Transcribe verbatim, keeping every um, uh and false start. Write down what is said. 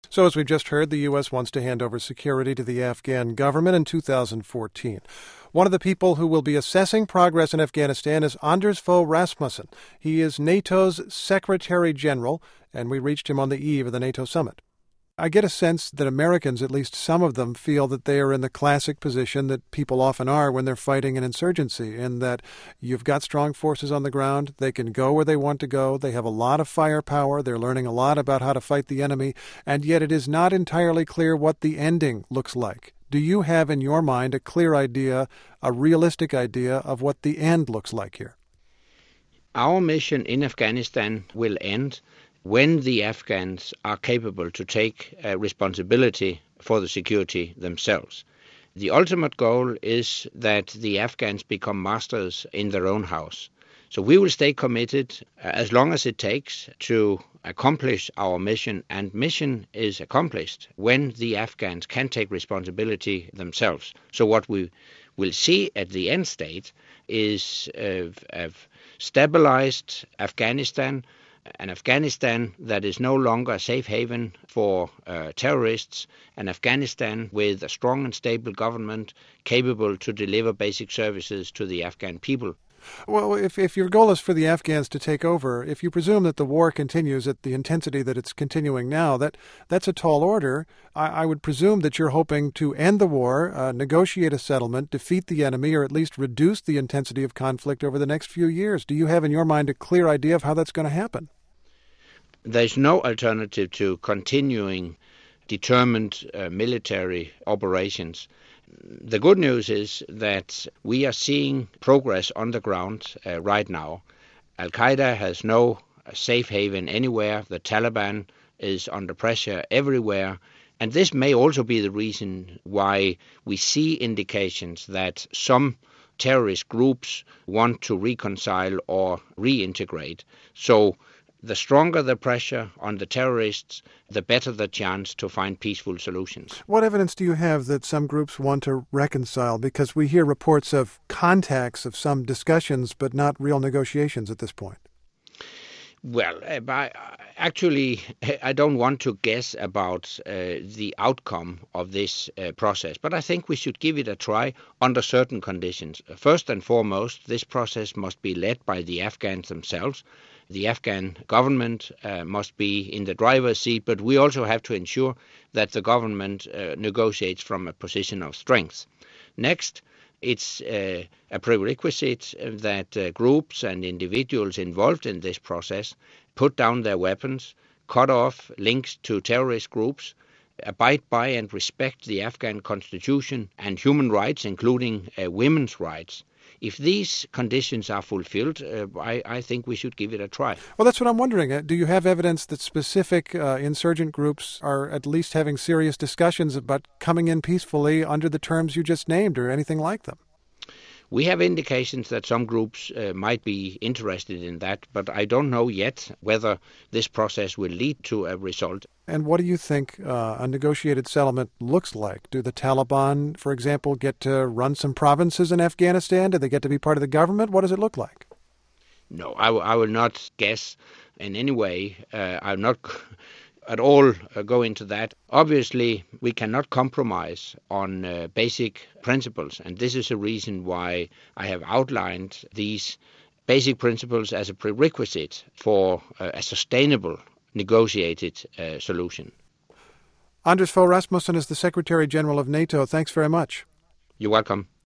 So as we've just heard, the U S wants to hand over security to the Afghan government in two thousand fourteen. One of the people who will be assessing progress in Afghanistan is Anders Fogh Rasmussen. He is NATO's Secretary General, and we reached him on the eve of the NATO summit. I get a sense that Americans, at least some of them, feel that they are in the classic position that people often are when they're fighting an insurgency, in that you've got strong forces on the ground, they can go where they want to go, they have a lot of firepower, they're learning a lot about how to fight the enemy, and yet it is not entirely clear what the ending looks like. Do you have in your mind a clear idea, a realistic idea of what the end looks like here? Our mission in Afghanistan will end when the Afghans are capable to take uh, responsibility for the security themselves. The ultimate goal is that the Afghans become masters in their own house. So we will stay committed uh, as long as it takes to accomplish our mission, and mission is accomplished when the Afghans can take responsibility themselves. So what we will see at the end state is a uh, stabilized Afghanistan, an Afghanistan that is no longer a safe haven for uh, terrorists, an Afghanistan with a strong and stable government capable to deliver basic services to the Afghan people. Well, if if your goal is for the Afghans to take over, if you presume that the war continues at the intensity that it's continuing now, that that's a tall order. I, I would presume that you're hoping to end the war, uh, negotiate a settlement, defeat the enemy, or at least reduce the intensity of conflict over the next few years. Do you have in your mind a clear idea of how that's going to happen? There's no alternative to continuing determined uh, military operations. The good news is that we are seeing progress on the ground uh, right now. Al-Qaeda has no safe haven anywhere. The Taliban is under pressure everywhere. And this may also be the reason why we see indications that some terrorist groups want to reconcile or reintegrate. So the stronger the pressure on the terrorists, the better the chance to find peaceful solutions. What evidence do you have that some groups want to reconcile? Because we hear reports of contacts, of some discussions, but not real negotiations at this point. Well, uh, actually, I don't want to guess about uh, the outcome of this uh, process, but I think we should give it a try under certain conditions. First and foremost, this process must be led by the Afghans themselves. The Afghan government uh, must be in the driver's seat, but we also have to ensure that the government uh, negotiates from a position of strength. Next, it's uh, a prerequisite that uh, groups and individuals involved in this process put down their weapons, cut off links to terrorist groups, abide by and respect the Afghan constitution and human rights, including uh, women's rights. If these conditions are fulfilled, uh, I, I think we should give it a try. Well, that's what I'm wondering. Uh, do you have evidence that specific uh, insurgent groups are at least having serious discussions about coming in peacefully under the terms you just named or anything like them? We have indications that some groups uh, might be interested in that, but I don't know yet whether this process will lead to a result. And what do you think uh, a negotiated settlement looks like? Do the Taliban, for example, get to run some provinces in Afghanistan? Do they get to be part of the government? What does it look like? No, I, w- I will not guess in any way. Uh, I'll not at all uh, go into that. Obviously, we cannot compromise on uh, basic principles, and this is a reason why I have outlined these basic principles as a prerequisite for uh, a sustainable negotiated uh, solution. Anders Fogh Rasmussen is the Secretary General of NATO. Thanks very much. You're welcome.